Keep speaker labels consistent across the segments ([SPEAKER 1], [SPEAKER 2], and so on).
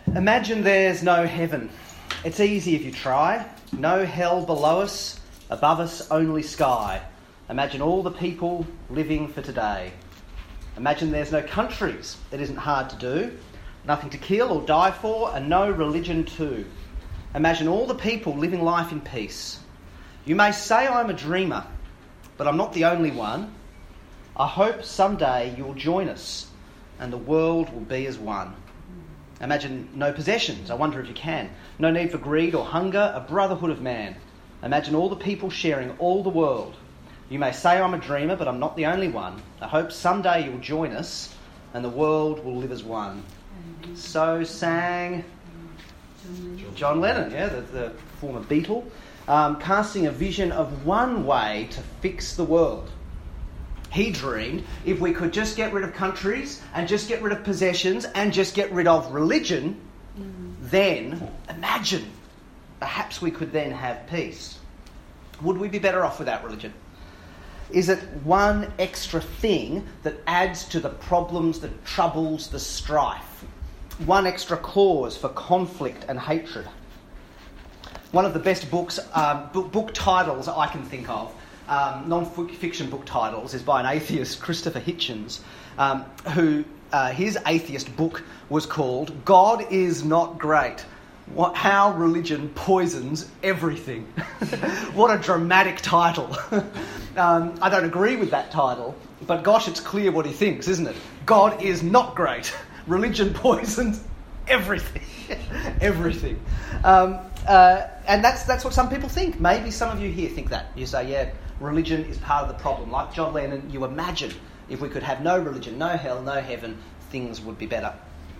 [SPEAKER 1] Imagine there's no heaven. It's easy if you try. No hell below us, above us only sky. Imagine all the people living for today. Imagine there's no countries. It isn't hard to do. Nothing to kill or die for, and no religion too. Imagine all the people living life in peace. You may say I'm a dreamer, but I'm not the only one. I hope someday you'll join us and the world will be as one. Imagine no possessions. I wonder if you can. No need for greed or hunger, a brotherhood of man. Imagine all the people sharing all the world. You may say I'm a dreamer, but I'm not the only one. I hope someday you'll join us and the world will live as one. So sang John Lennon, the former Beatle, casting a vision of one way to fix the world. He dreamed if we could just get rid of countries and just get rid of possessions and just get rid of religion, then imagine, perhaps we could then have peace. Would we be better off without religion? Is it one extra thing that adds to the problems, the troubles, the strife? One extra cause for conflict and hatred? One of the best book titles I can think of, non-fiction book titles, is by an atheist, Christopher Hitchens, who his atheist book was called God Is Not Great. How Religion Poisons Everything. What a dramatic title. I don't agree with that title, but gosh, it's clear what he thinks, isn't it? God is not great. Religion poisons everything. Everything. And that's what some people think. Maybe some of you here think that. You say, yeah, religion is part of the problem. Like John Lennon, you imagine if we could have no religion, no hell, no heaven, things would be better.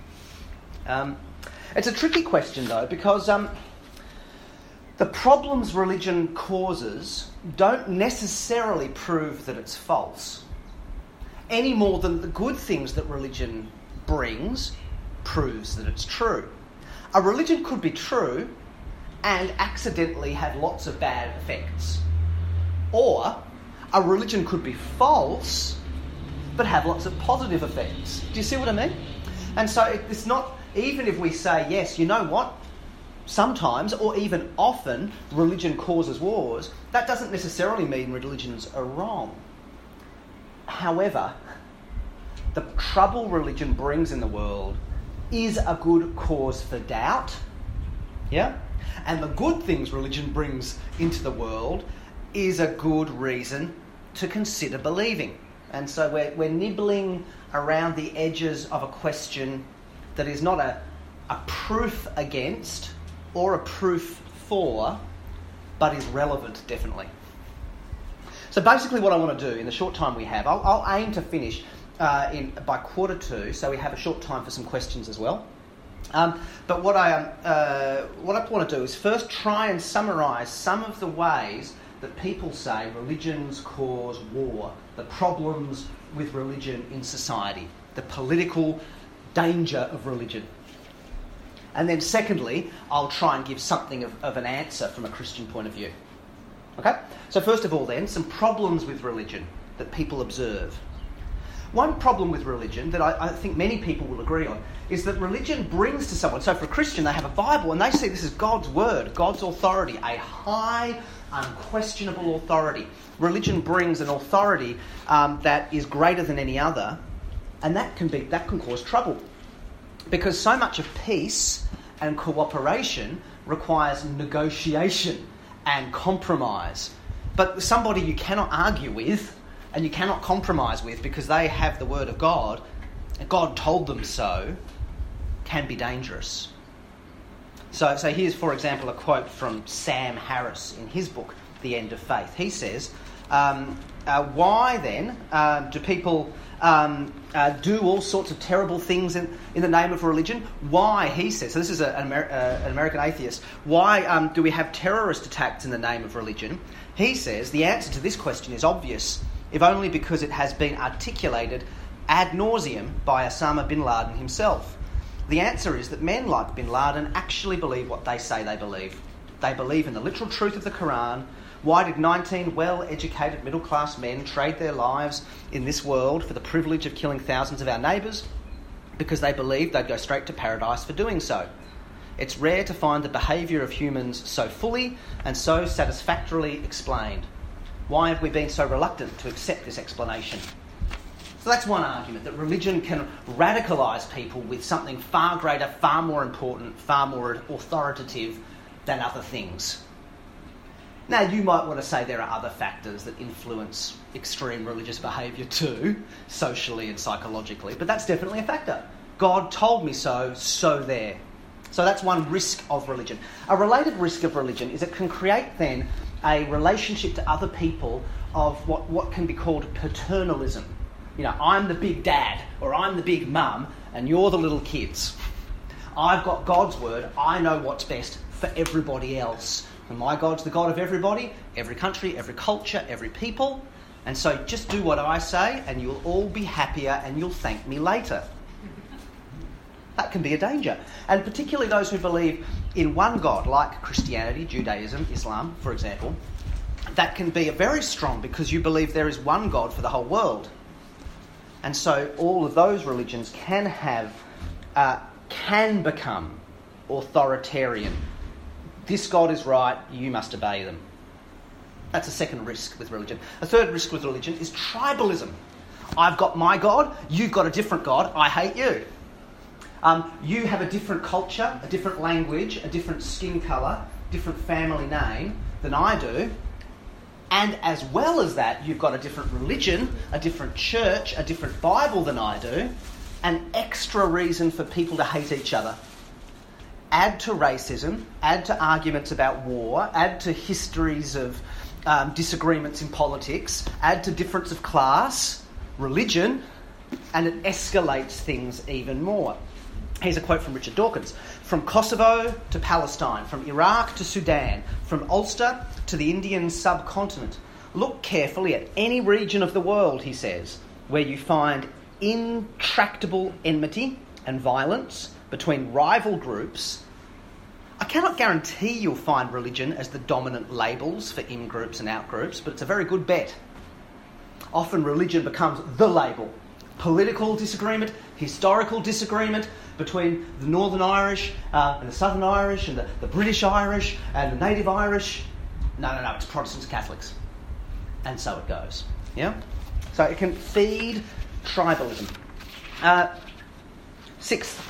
[SPEAKER 1] It's a tricky question, though, because the problems religion causes don't necessarily prove that it's false, any more than the good things that religion brings proves that it's true. A religion could be true and accidentally have lots of bad effects. Or a religion could be false but have lots of positive effects. Do you see what I mean? And so it's not, even if we say, yes, you know what, sometimes or even often religion causes wars, that doesn't necessarily mean religions are wrong. However, the trouble religion brings in the world is a good cause for doubt. Yeah? And the good things religion brings into the world is a good reason to consider believing. And so we're nibbling around the edges of a question that is not a proof against or a proof for, but is relevant, definitely. So basically what I want to do in the short time we have, I'll aim to finish by 2:45, so we have a short time for some questions as well. But what I want to do is first try and summarise some of the ways that people say religions cause war, the problems with religion in society, the political danger of religion. And then secondly, I'll try and give something of an answer from a Christian point of view. Okay? So first of all then, some problems with religion that people observe. One problem with religion that I think many people will agree on is that religion brings to someone, so for a Christian they have a Bible and they see this is God's word, God's authority, a high, unquestionable authority. Religion brings an authority that is greater than any other, and that can cause trouble. Because so much of peace and cooperation requires negotiation and compromise. But somebody you cannot argue with and you cannot compromise with because they have the word of God, and God told them so, can be dangerous. So here's, for example, a quote from Sam Harris in his book, The End of Faith. He says, why then do people do all sorts of terrible things in the name of religion? Why, he says, so this is an American atheist, why do we have terrorist attacks in the name of religion? He says the answer to this question is obvious, if only because it has been articulated ad nauseum by Osama bin Laden himself. The answer is that men like bin Laden actually believe what they say they believe. They believe in the literal truth of the Quran. Why did 19 well-educated middle-class men trade their lives in this world for the privilege of killing thousands of our neighbours? because they believed they'd go straight to paradise for doing so. It's rare to find the behaviour of humans so fully and so satisfactorily explained. Why have we been so reluctant to accept this explanation? So that's one argument, that religion can radicalise people with something far greater, far more important, far more authoritative than other things. Now, you might want to say there are other factors that influence extreme religious behaviour too, socially and psychologically, but that's definitely a factor. God told me so, so there. So that's one risk of religion. A related risk of religion is it can create then a relationship to other people of what can be called paternalism. You know, I'm the big dad or I'm the big mum and you're the little kids. I've got God's word. I know what's best for everybody else. And my God's the God of everybody, every country, every culture, every people. And so just do what I say and you'll all be happier and you'll thank me later. That can be a danger. And particularly those who believe in one God, like Christianity, Judaism, Islam, for example, that can be very strong because you believe there is one God for the whole world. And so all of those religions can become authoritarian. This God is right, you must obey them. That's a second risk with religion. A third risk with religion is tribalism. I've got my God, you've got a different God, I hate you. You have a different culture, a different language, a different skin colour, different family name than I do. And as well as that, you've got a different religion, a different church, a different Bible than I do. An extra reason for people to hate each other. Add to racism, add to arguments about war, add to histories of disagreements in politics, add to difference of class, religion, and it escalates things even more. Here's a quote from Richard Dawkins. From Kosovo to Palestine, from Iraq to Sudan, from Ulster to the Indian subcontinent, look carefully at any region of the world, he says, where you find intractable enmity and violence between rival groups. I cannot guarantee you'll find religion as the dominant labels for in-groups and out-groups, but it's a very good bet. Often religion becomes the label. Political disagreement, historical disagreement between the Northern Irish and the Southern Irish and the British Irish and the Native Irish. No, it's Protestants and Catholics. And so it goes. Yeah? So it can feed tribalism. Fifth,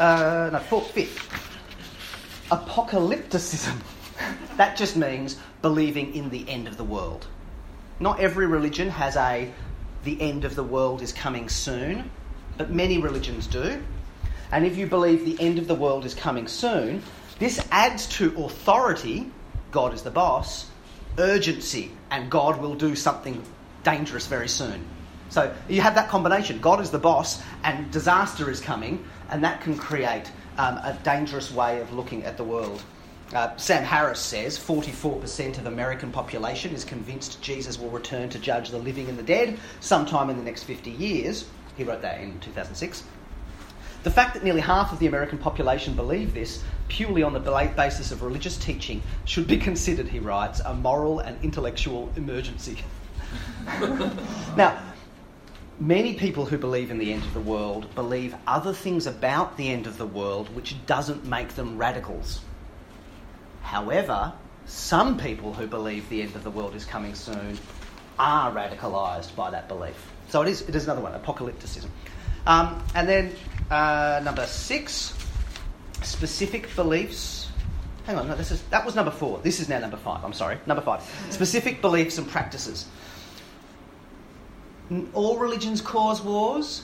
[SPEAKER 1] apocalypticism. That just means believing in the end of the world. Not every religion has the end of the world is coming soon, but many religions do. And if you believe the end of the world is coming soon, this adds to authority, God is the boss, urgency, and God will do something dangerous very soon. So you have that combination. God is the boss and disaster is coming, and that can create a dangerous way of looking at the world. Sam Harris says 44% of American population is convinced Jesus will return to judge the living and the dead sometime in the next 50 years. He wrote that in 2006. The fact that nearly half of the American population believe this purely on the basis of religious teaching should be considered, he writes, a moral and intellectual emergency. Now, many people who believe in the end of the world believe other things about the end of the world which doesn't make them radicals. However, some people who believe the end of the world is coming soon are radicalised by that belief. So it is another one, apocalypticism. And then number 6, specific beliefs. Hang on, no, that was number 4. This is now number 5. I'm sorry, number 5. Specific beliefs and practices. All religions cause wars?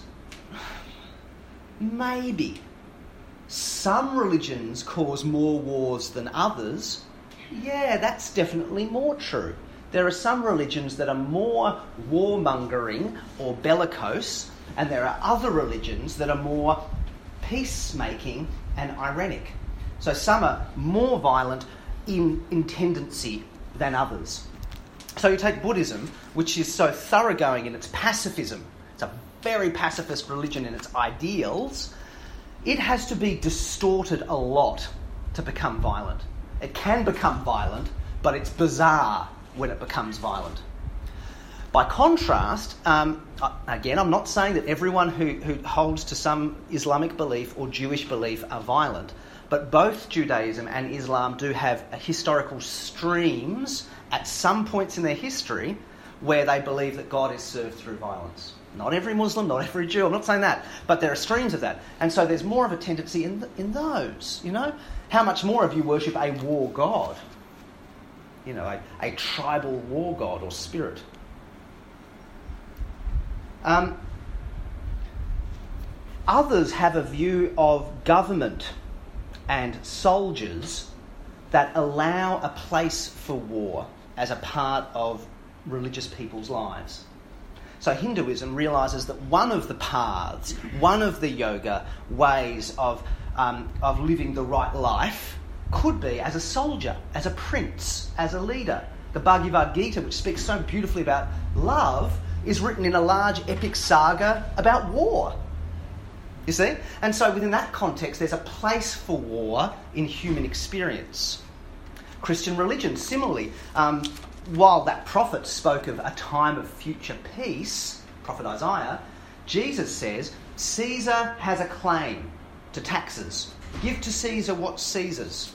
[SPEAKER 1] Maybe. Some religions cause more wars than others. Yeah, that's definitely more true. There are some religions that are more warmongering or bellicose, and there are other religions that are more peacemaking and ironic. So some are more violent in tendency than others. So you take Buddhism, which is so thoroughgoing in its pacifism. It's a very pacifist religion in its ideals. It has to be distorted a lot to become violent. It can become violent, but it's bizarre when it becomes violent. By contrast, again, I'm not saying that everyone who holds to some Islamic belief or Jewish belief are violent, but both Judaism and Islam do have historical streams at some points in their history where they believe that God is served through violence. Not every Muslim, not every Jew, I'm not saying that, but there are streams of that. And so there's more of a tendency in those, you know? How much more if you worship a war god? You know, a tribal war god or spirit. Others have a view of government and soldiers that allow a place for war as a part of religious people's lives. So Hinduism realises that one of the paths, one of the yoga ways of living the right life could be as a soldier, as a prince, as a leader. The Bhagavad Gita, which speaks so beautifully about love, is written in a large epic saga about war. You see? And so within that context, there's a place for war in human experience. Christian religion, similarly, while that prophet spoke of a time of future peace, Prophet Isaiah, Jesus says, Caesar has a claim to taxes. Give to Caesar what's Caesar's.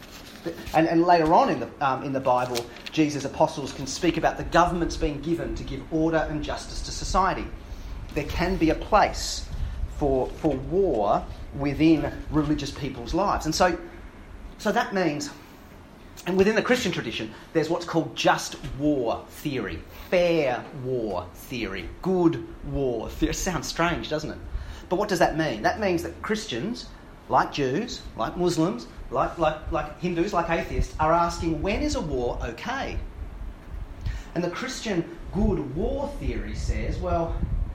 [SPEAKER 1] And later on in the Bible, Jesus' apostles can speak about the governments being given to give order and justice to society. There can be a place for war within religious people's lives. And so that means, and within the Christian tradition, there's what's called just war theory, fair war theory, good war theory. It sounds strange, doesn't it? But what does that mean? That means that Christians, like Jews, like Muslims, like Hindus, like atheists, are asking, when is a war okay? And the Christian good war theory says, well,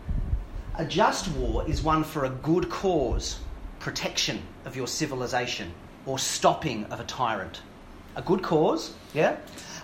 [SPEAKER 1] a just war is one for a good cause, protection of your civilization, or stopping of a tyrant. A good cause, yeah?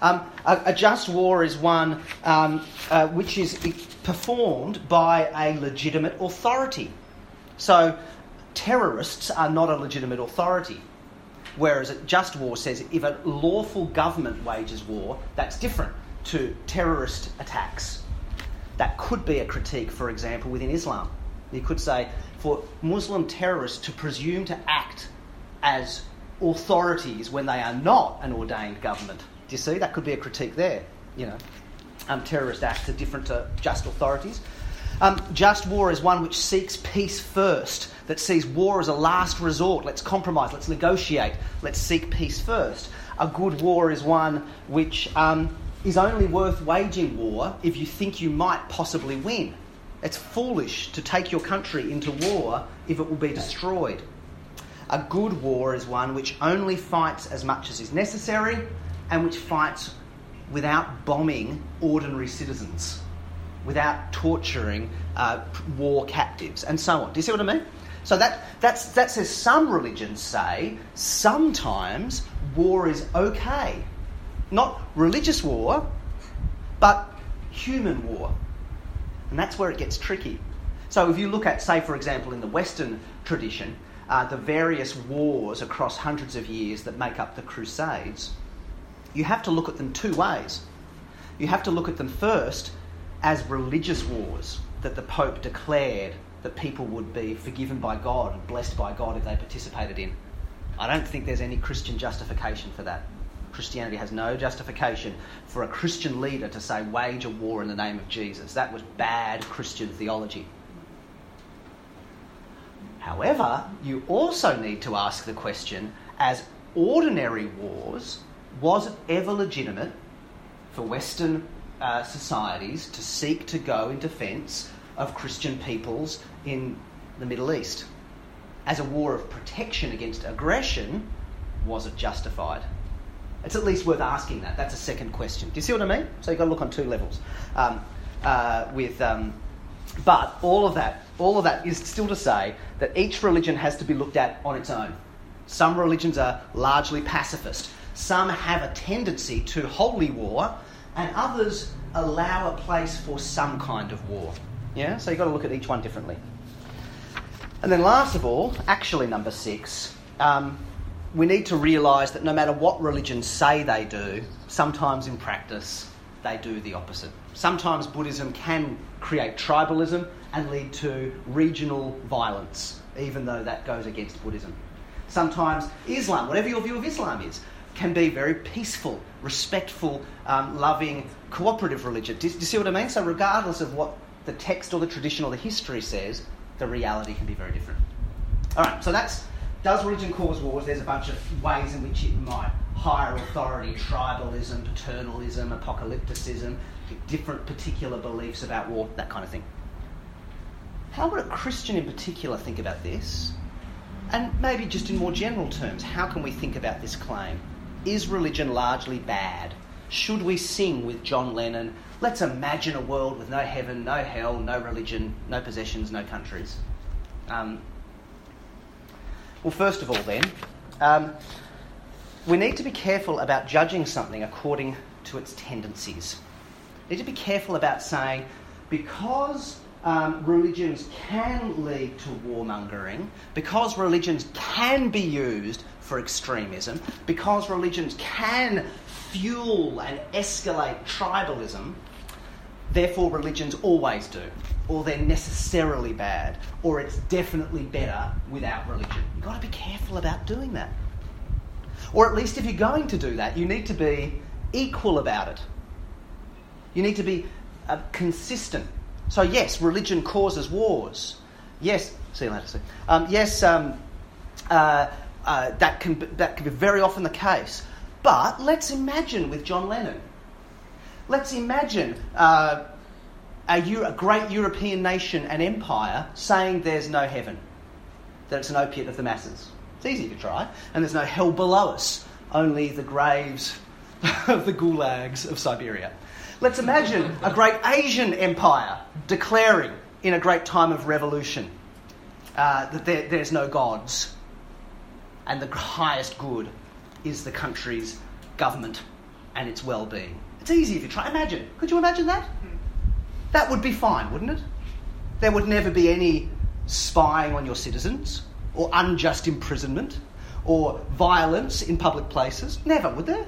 [SPEAKER 1] A just war is one which is performed by a legitimate authority. So terrorists are not a legitimate authority. Whereas a just war says if a lawful government wages war, that's different to terrorist attacks. That could be a critique, for example, within Islam. You could say for Muslim terrorists to presume to act as authorities when they are not an ordained government. Do you see? That could be a critique there. You know, terrorist acts are different to just authorities. Just war is one which seeks peace first, that sees war as a last resort. Let's compromise, let's negotiate, let's seek peace first. A good war is one which is only worth waging war if you think you might possibly win. It's foolish to take your country into war if it will be destroyed. A good war is one which only fights as much as is necessary and which fights without bombing ordinary citizens, without torturing war captives, and so on. Do you see what I mean? So that says some religions say sometimes war is okay. Not religious war, but human war. And that's where it gets tricky. So if you look at, say, for example, in the Western tradition, the various wars across hundreds of years that make up the Crusades, you have to look at them two ways. You have to look at them first as religious wars that the Pope declared that people would be forgiven by God and blessed by God if they participated in. I don't think there's any Christian justification for that. Christianity has no justification for a Christian leader to say, wage a war in the name of Jesus. That was bad Christian theology. However, you also need to ask the question, as ordinary wars, was it ever legitimate for Western societies to seek to go in defence of Christian peoples in the Middle East? As a war of protection against aggression, was it justified? It's at least worth asking that. That's a second question. Do you see what I mean? So you've got to look on two levels. But all of that is still to say that each religion has to be looked at on its own. Some religions are largely pacifist. Some have a tendency to holy war, and others allow a place for some kind of war. Yeah? So you've got to look at each one differently. And then last of all, actually number 6, we need to realise that no matter what religions say they do, sometimes in practice, they do the opposite. Sometimes Buddhism can create tribalism and lead to regional violence, even though that goes against Buddhism. Sometimes Islam, whatever your view of Islam is, can be very peaceful, respectful, loving, cooperative religion. Do you see what I mean? So regardless of what the text or the tradition or the history says, the reality can be very different. All right, so that's, does religion cause wars? There's a bunch of ways in which it might. Higher authority, tribalism, paternalism, apocalypticism, different particular beliefs about war, that kind of thing. How would a Christian in particular think about this? And maybe just in more general terms, how can we think about this claim? Is religion largely bad? Should we sing with John Lennon, let's imagine a world with no heaven, no hell, no religion, no possessions, no countries? Well, first of all then, we need to be careful about judging something according to its tendencies. We need to be careful about saying, because religions can lead to warmongering, because religions can be used for extremism, because religions can fuel and escalate tribalism, therefore religions always do, or they're necessarily bad, or it's definitely better without religion. You've got to be careful about doing that. Or at least if you're going to do that, you need to be equal about it. You need to be consistent. So yes, religion causes wars. Yes, see you later, Steve. That can be very often the case. But let's imagine with John Lennon. Let's imagine a great European nation and empire saying there's no heaven, that it's an opiate of the masses. It's easy to try. And there's no hell below us, only the graves of the gulags of Siberia. Let's imagine a great Asian empire declaring in a great time of revolution that there's no gods and the highest good is the country's government and its well-being. It's easy if you try. Imagine. Could you imagine that? That would be fine, wouldn't it? There would never be any spying on your citizens, or unjust imprisonment, or violence in public places. Never, would there?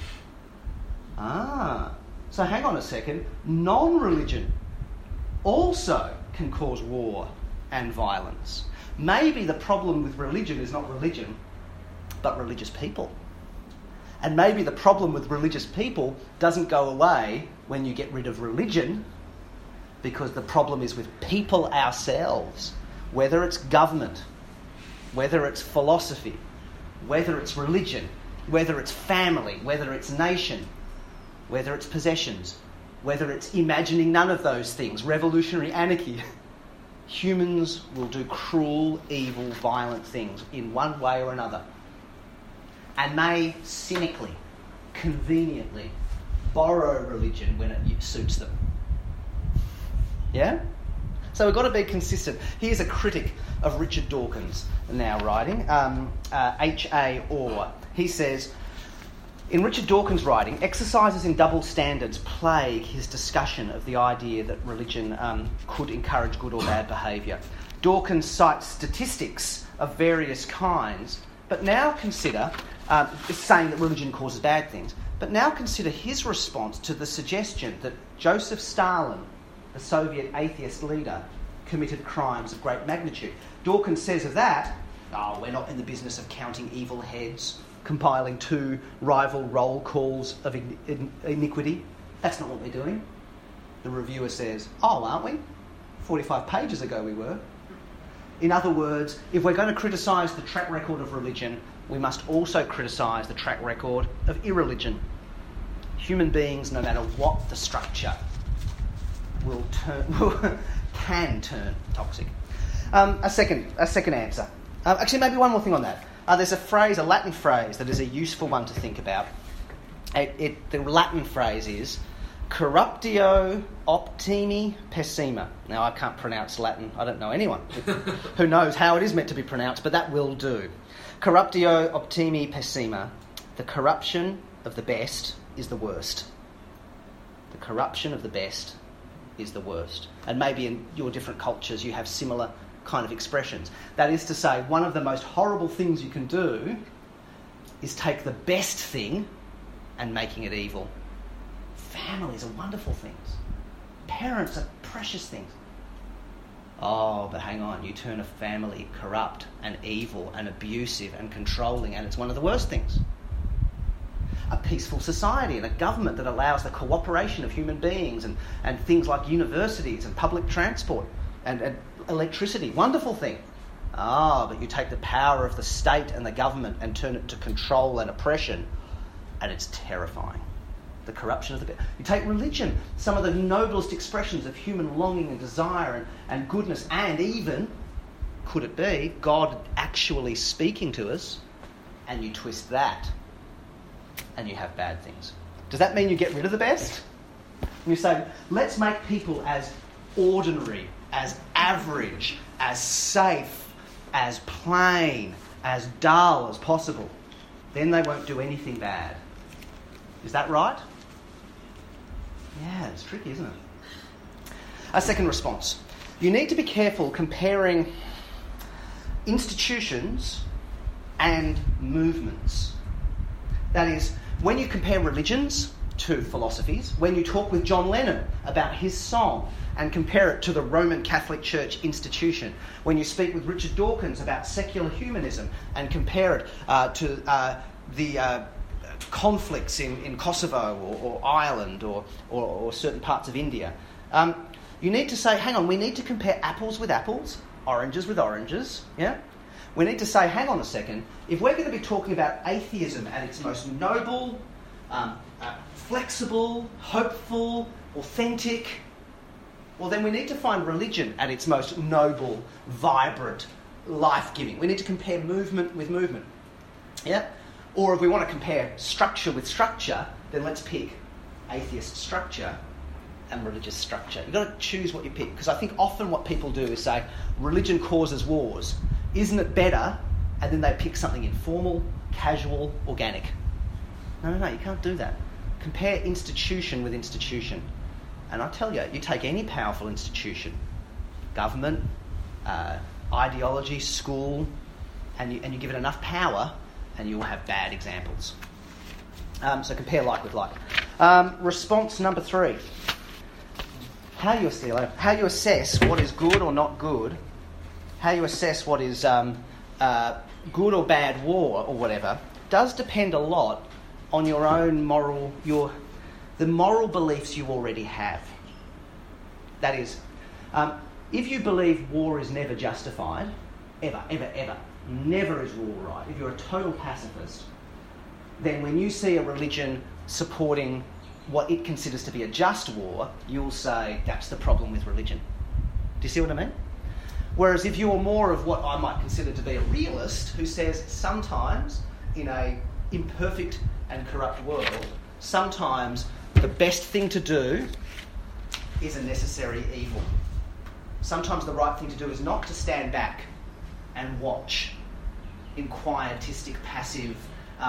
[SPEAKER 1] So hang on a second. Non-religion also can cause war and violence. Maybe the problem with religion is not religion, but religious people. And maybe the problem with religious people doesn't go away when you get rid of religion, because the problem is with people ourselves, whether it's government, whether it's philosophy, whether it's religion, whether it's family, whether it's nation, whether it's possessions, whether it's imagining none of those things, revolutionary anarchy. Humans will do cruel, evil, violent things in one way or another, and may cynically, conveniently borrow religion when it suits them. Yeah? So we've got to be consistent. Here's a critic of Richard Dawkins now writing, H.A. Orr. He says, in Richard Dawkins' writing, exercises in double standards plague his discussion of the idea that religion could encourage good or bad behaviour. Dawkins cites statistics of various kinds, but now consider, saying that religion causes bad things, but now consider his response to the suggestion that Joseph Stalin, the Soviet atheist leader, committed crimes of great magnitude. Dawkins says of that, we're not in the business of counting evil heads, compiling 2 rival roll calls of iniquity. That's not what we're doing. The reviewer says, aren't we? 45 pages ago we were. In other words, if we're going to criticise the track record of religion, we must also criticise the track record of irreligion. Human beings, no matter what the structure, can turn toxic. A second answer. Actually, maybe one more thing on that. There's a Latin phrase that is a useful one to think about. The Latin phrase is corruptio optimi pessima. Now, I can't pronounce Latin. I don't know anyone who knows how it is meant to be pronounced, but that will do. Corruptio optimi pessima. The corruption of the best is the worst. The corruption of the best is the worst. And maybe in your different cultures you have similar kind of expressions. That is to say, one of the most horrible things you can do is take the best thing and making it evil. Families are wonderful things. Parents are precious things. Oh, but hang on, you turn a family corrupt and evil and abusive and controlling, and it's one of the worst things. A peaceful society and a government that allows the cooperation of human beings and things like universities and public transport and electricity, wonderful thing. But you take the power of the state and the government and turn it to control and oppression, and it's terrifying. The corruption of the... You take religion, some of the noblest expressions of human longing and desire and goodness, and even, could it be, God actually speaking to us, and you twist that, and you have bad things. Does that mean you get rid of the best? And you say, let's make people as ordinary, as average, as safe, as plain, as dull as possible. Then they won't do anything bad. Is that right? Yeah, it's tricky, isn't it? A second response. You need to be careful comparing institutions and movements. That is, when you compare religions to philosophies, when you talk with John Lennon about his song and compare it to the Roman Catholic Church institution, when you speak with Richard Dawkins about secular humanism and compare it to the conflicts in Kosovo or Ireland or certain parts of India, you need to say, hang on, we need to compare apples with apples, oranges with oranges, yeah? We need to say, hang on a second, if we're going to be talking about atheism at its most noble, flexible, hopeful, authentic, well then we need to find religion at its most noble, vibrant, life-giving. We need to compare movement with movement, yeah? Or if we want to compare structure with structure, then let's pick atheist structure and religious structure. You've got to choose what you pick, because I think often what people do is say, religion causes wars. Isn't it better? And then they pick something informal, casual, organic. No, you can't do that. Compare institution with institution. And I tell you, you take any powerful institution, government, ideology, school, and you give it enough power, and you'll have bad examples. So compare like with like. Response number 3. How you assess what is good or not good, how you assess what is good or bad war or whatever, does depend a lot on your own the moral beliefs you already have. That is, if you believe war is never justified, ever, never is war right, if you're a total pacifist, then when you see a religion supporting what it considers to be a just war, you'll say, that's the problem with religion. Do you see what I mean? Whereas if you're more of what I might consider to be a realist, who says sometimes in a imperfect and corrupt world, sometimes the best thing to do is a necessary evil. Sometimes the right thing to do is not to stand back and watch in quietistic, passive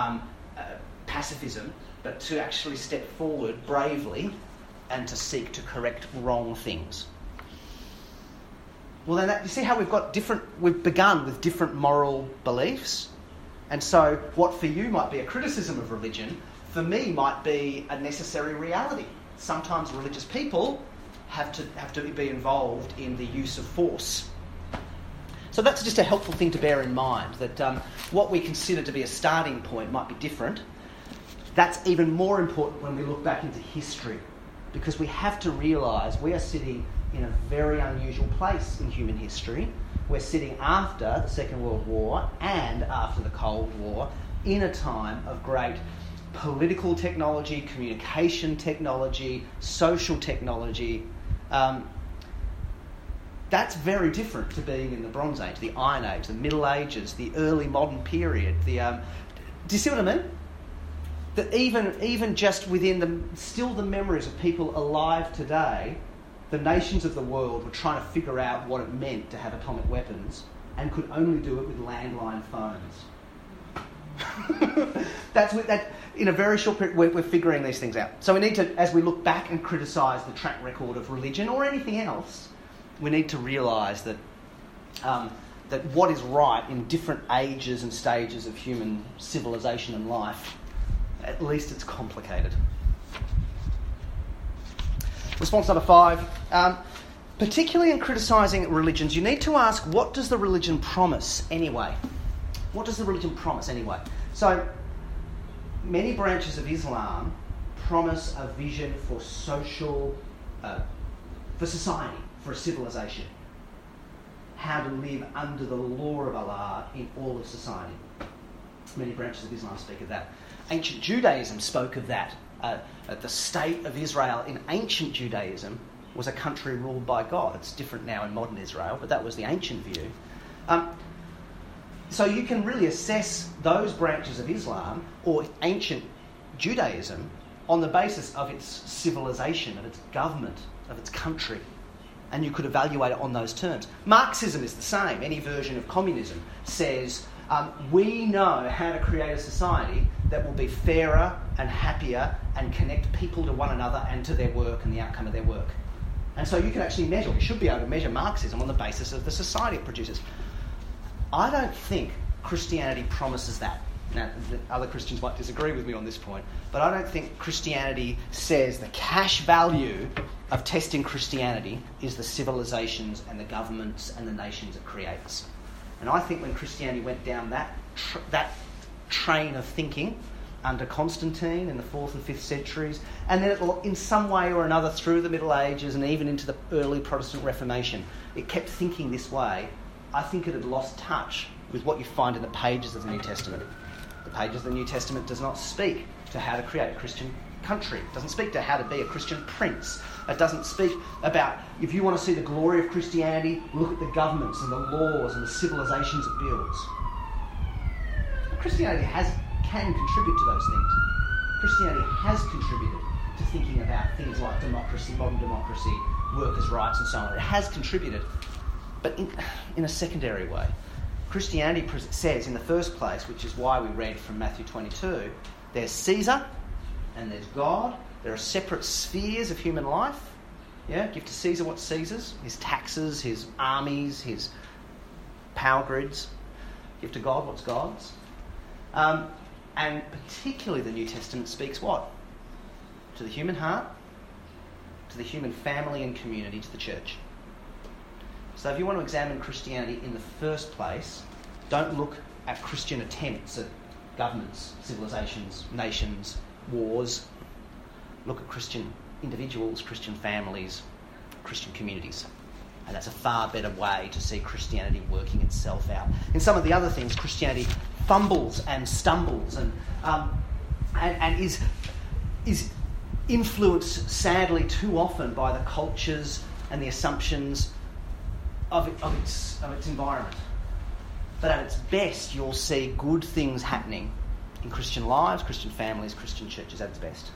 [SPEAKER 1] pacifism, but to actually step forward bravely and to seek to correct wrong things. Well, then you see how we've begun with different moral beliefs, and so what for you might be a criticism of religion, for me might be a necessary reality. Sometimes religious people have to be involved in the use of force. So that's just a helpful thing to bear in mind, that what we consider to be a starting point might be different. That's even more important when we look back into history, because we have to realise we are sitting in a very unusual place in human history. We're sitting after the Second World War and after the Cold War in a time of great political technology, communication technology, social technology. That's very different to being in the Bronze Age, the Iron Age, the Middle Ages, the early modern period. Do you see what I mean? That even just within the memories of people alive today, the nations of the world were trying to figure out what it meant to have atomic weapons and could only do it with landline phones. That in a very short period, we're figuring these things out. So we need to, as we look back and criticise the track record of religion or anything else, we need to realise that that what is right in different ages and stages of human civilization and life, at least it's complicated. Response number 5. Particularly in criticising religions, you need to ask, what does the religion promise anyway? What does the religion promise anyway? So, many branches of Islam promise a vision for for society, for a civilization. How to live under the law of Allah in all of society. Many branches of Islam speak of that. Ancient Judaism spoke of that. The state of Israel in ancient Judaism was a country ruled by God. It's different now in modern Israel, but that was the ancient view. So you can really assess those branches of Islam or ancient Judaism on the basis of its civilization, of its government, of its country. And you could evaluate it on those terms. Marxism is the same. Any version of communism says, we know how to create a society that will be fairer and happier and connect people to one another and to their work and the outcome of their work. And so you can actually measure, you should be able to measure Marxism on the basis of the society it produces. I don't think Christianity promises that. Now, other Christians might disagree with me on this point, but I don't think Christianity says the cash value of testing Christianity is the civilizations and the governments and the nations it creates. And I think when Christianity went down that train of thinking under Constantine in the 4th and 5th centuries, and then in some way or another through the Middle Ages and even into the early Protestant Reformation, it kept thinking this way. I think it had lost touch with what you find in the pages of the New Testament. The pages of the New Testament does not speak to how to create a Christian country. It doesn't speak to how to be a Christian prince. It doesn't speak about, if you want to see the glory of Christianity, look at the governments and the laws and the civilizations it builds. Christianity can contribute to those things. Christianity has contributed to thinking about things like democracy, modern democracy, workers' rights and so on. It has contributed, but in a secondary way. Christianity says in the first place, which is why we read from Matthew 22, there's Caesar and there's God. There are separate spheres of human life. Yeah, give to Caesar what's Caesar's, his taxes, his armies, his power grids. Give to God what's God's. And particularly the New Testament speaks what? To the human heart, to the human family and community, to the church. So if you want to examine Christianity in the first place, don't look at Christian attempts at governments, civilizations, nations, wars. Look at Christian individuals, Christian families, Christian communities. And that's a far better way to see Christianity working itself out. In some of the other things, Christianity fumbles and stumbles and is influenced, sadly, too often by the cultures and the assumptions of its environment. But at its best, you'll see good things happening in Christian lives, Christian families, Christian churches at its best.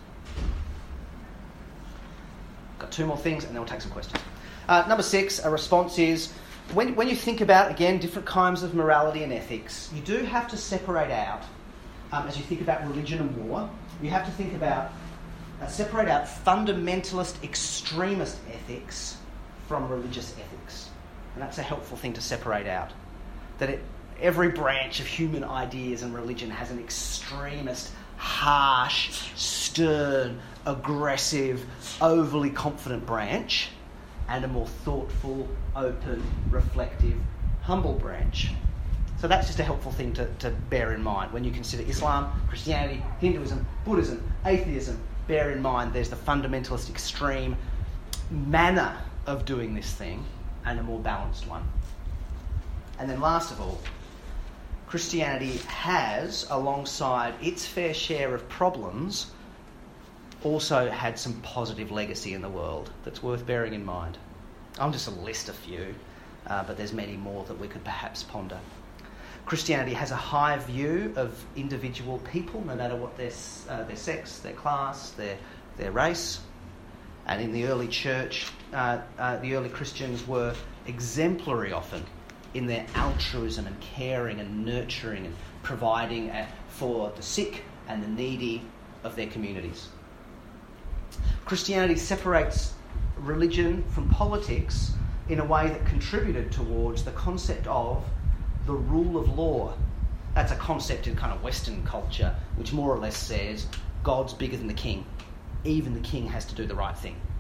[SPEAKER 1] Got 2 more things and then we'll take some questions. Number 6, a response is, when you think about, again, different kinds of morality and ethics, you do have to separate out, as you think about religion and war, you have to think about, separate out fundamentalist, extremist ethics from religious ethics. And that's a helpful thing to separate out. That every branch of human ideas and religion has an extremist, harsh, stern, aggressive, overly confident branch, and a more thoughtful, open, reflective, humble branch. So that's just a helpful thing to bear in mind when you consider Islam, Christianity, Hinduism, Buddhism, atheism. Bear in mind there's the fundamentalist, extreme manner of doing this thing and a more balanced one. And then last of all, Christianity has, alongside its fair share of problems, also had some positive legacy in the world that's worth bearing in mind. I'll just list a few, but there's many more that we could perhaps ponder. Christianity has a high view of individual people, no matter what their sex, their class, their race. And in the early church, the early Christians were exemplary often in their altruism and caring and nurturing and providing for the sick and the needy of their communities. Christianity separates religion from politics in a way that contributed towards the concept of the rule of law. That's a concept in kind of Western culture, which more or less says God's bigger than the king. Even the king has to do the right thing.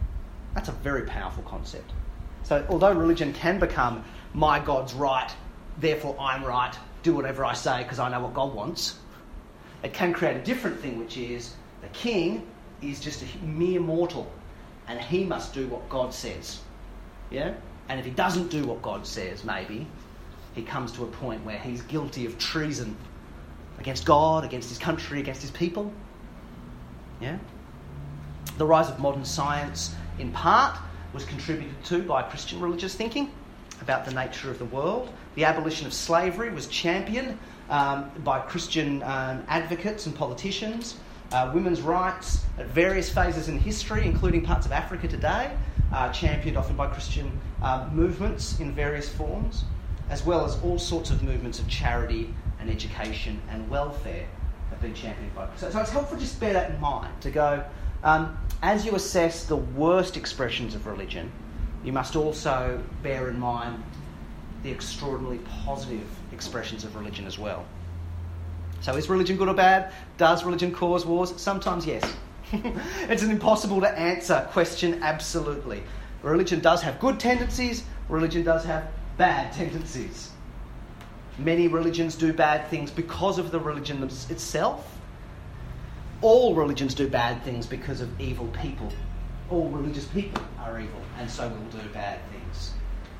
[SPEAKER 1] That's a very powerful concept. So although religion can become, my God's right, therefore I'm right, do whatever I say because I know what God wants, it can create a different thing, which is the king is just a mere mortal and he must do what God says. Yeah? And if he doesn't do what God says, maybe, he comes to a point where he's guilty of treason against God, against his country, against his people. Yeah? The rise of modern science, in part, was contributed to by Christian religious thinking about the nature of the world. The abolition of slavery was championed by Christian advocates and politicians. Women's rights at various phases in history, including parts of Africa today, championed often by Christian movements in various forms, as well as all sorts of movements of charity and education and welfare have been championed by. So it's helpful to just bear that in mind, to go, as you assess the worst expressions of religion, you must also bear in mind the extraordinarily positive expressions of religion as well. So is religion good or bad? Does religion cause wars? Sometimes yes. It's an impossible to answer question, absolutely. Religion does have good tendencies, religion does have bad tendencies. Many religions do bad things because of the religion itself. All religions do bad things because of evil people. All religious people are evil and so will do bad things.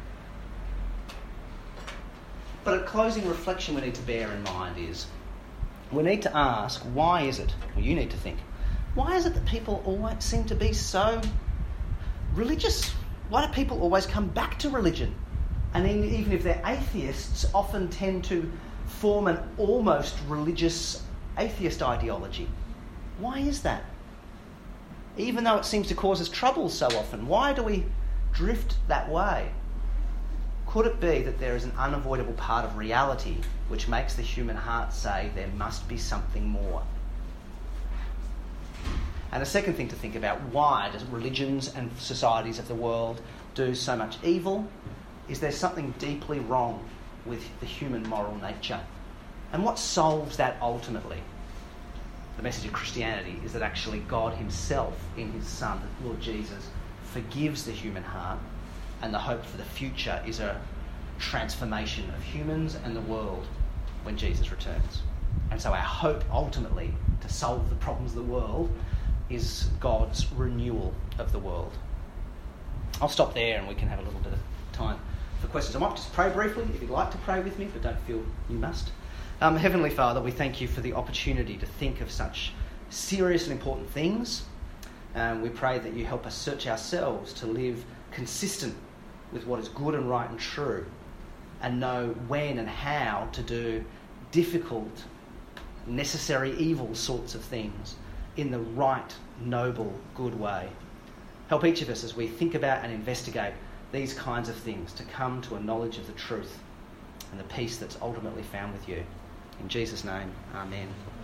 [SPEAKER 1] But a closing reflection we need to bear in mind is we need to ask, why is it, or you need to think, why is it that people always seem to be so religious? Why do people always come back to religion? And even if they're atheists, often tend to form an almost religious atheist ideology. Why is that? Even though it seems to cause us trouble so often, why do we drift that way? Could it be that there is an unavoidable part of reality which makes the human heart say there must be something more? And a second thing to think about, why does religions and societies of the world do so much evil? Is there something deeply wrong with the human moral nature? And what solves that ultimately? The message of Christianity is that actually God himself, in his Son, Lord Jesus, forgives the human heart, and the hope for the future is a transformation of humans and the world when Jesus returns. And so our hope ultimately to solve the problems of the world is God's renewal of the world. I'll stop there and we can have a little bit of time for questions. I might just pray briefly if you'd like to pray with me, but don't feel you must. Heavenly Father, we thank you for the opportunity to think of such serious and important things. We pray that you help us search ourselves to live consistent with what is good and right and true, and know when and how to do difficult, necessary evil sorts of things in the right, noble, good way. Help each of us as we think about and investigate these kinds of things to come to a knowledge of the truth and the peace that's ultimately found with you. In Jesus' name, amen.